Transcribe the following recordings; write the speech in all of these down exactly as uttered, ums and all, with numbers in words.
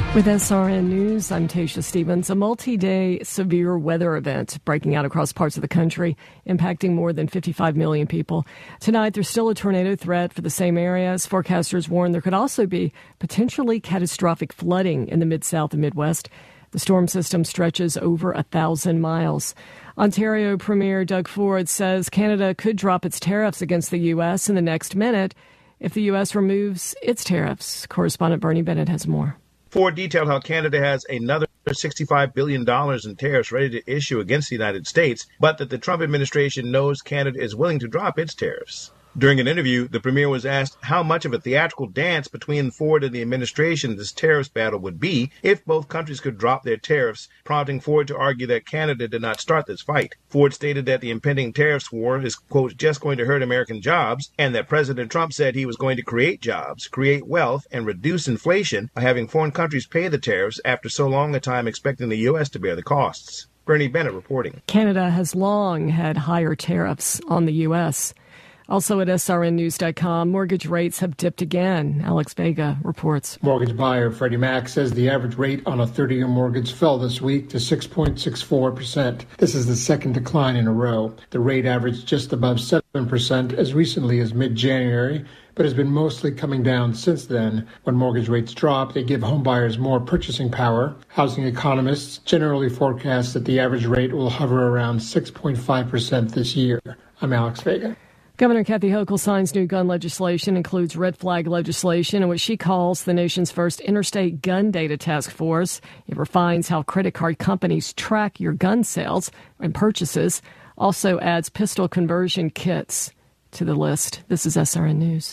With S R N News, I'm Tasha Stevens. A multi-day severe weather event breaking out across parts of the country, impacting more than fifty-five million people. Tonight, there's still a tornado threat for the same areas. Forecasters warn there could also be potentially catastrophic flooding in the Mid-South and Midwest. The storm system stretches over a thousand miles. Ontario Premier Doug Ford says Canada could drop its tariffs against the U S in the next minute if the U S removes its tariffs. Correspondent Bernie Bennett has more. Ford detailed how Canada has another sixty-five billion dollars in tariffs ready to issue against the United States, but that the Trump administration knows Canada is willing to drop its tariffs. During an interview, the premier was asked how much of a theatrical dance between Ford and the administration this tariffs battle would be if both countries could drop their tariffs, prompting Ford to argue that Canada did not start this fight. Ford stated that the impending tariffs war is, quote, just going to hurt American jobs, and that President Trump said he was going to create jobs, create wealth, and reduce inflation by having foreign countries pay the tariffs after so long a time expecting the U S to bear the costs. Bernie Bennett reporting. Canada has long had higher tariffs on the U S Also at S R N news dot com, mortgage rates have dipped again. Alex Vega reports. Mortgage buyer Freddie Mac says the average rate on a thirty-year mortgage fell this week to six point six four percent. This is the second decline in a row. The rate averaged just above seven percent as recently as mid-January, but has been mostly coming down since then. When mortgage rates drop, they give homebuyers more purchasing power. Housing economists generally forecast that the average rate will hover around six point five percent this year. I'm Alex Vega. Governor Kathy Hochul signs new gun legislation, includes red flag legislation, and what she calls the nation's first interstate gun data task force. It refines how credit card companies track your gun sales and purchases. Also adds pistol conversion kits to the list. This is S R N News.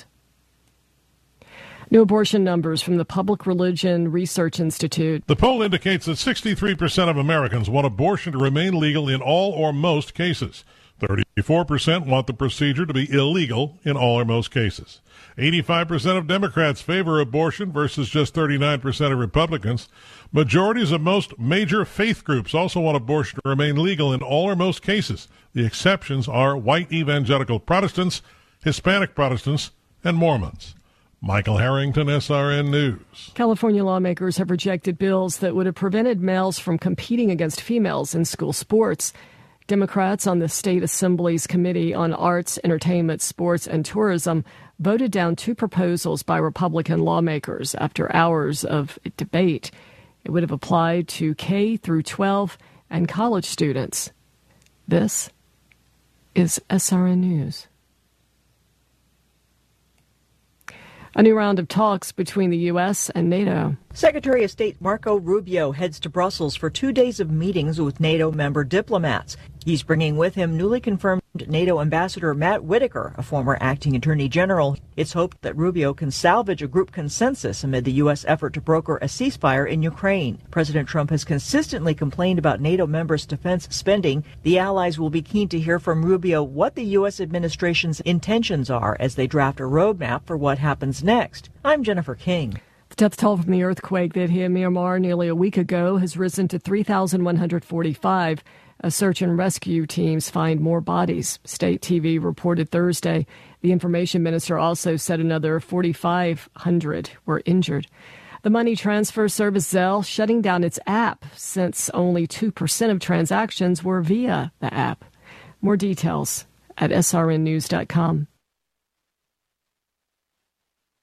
New abortion numbers from the Public Religion Research Institute. The poll indicates that sixty-three percent of Americans want abortion to remain legal in all or most cases. thirty-four percent want the procedure to be illegal in all or most cases. eighty-five percent of Democrats favor abortion versus just thirty-nine percent of Republicans. Majorities of most major faith groups also want abortion to remain legal in all or most cases. The exceptions are white evangelical Protestants, Hispanic Protestants, and Mormons. Michael Harrington, S R N News. California lawmakers have rejected bills that would have prevented males from competing against females in school sports. Democrats on the State Assembly's Committee on Arts, Entertainment, Sports, and Tourism voted down two proposals by Republican lawmakers after hours of debate. It would have applied to K through twelve and college students. This is S R N News. A new round of talks between the U S and NATO. Secretary of State Marco Rubio heads to Brussels for two days of meetings with NATO member diplomats. He's bringing with him newly confirmed NATO Ambassador Matt Whitaker, a former acting attorney general. It's hoped that Rubio can salvage a group consensus amid the U S effort to broker a ceasefire in Ukraine. President Trump has consistently complained about NATO members' defense spending. The allies will be keen to hear from Rubio what the U S administration's intentions are as they draft a roadmap for what happens next. I'm Jennifer King. The death toll from the earthquake that hit Myanmar nearly a week ago has risen to three thousand one hundred forty-five. As search and rescue teams find more bodies. State T V reported Thursday. The information minister also said another forty-five hundred were injured. The money transfer service Zelle shutting down its app since only two percent of transactions were via the app. More details at S R N news dot com.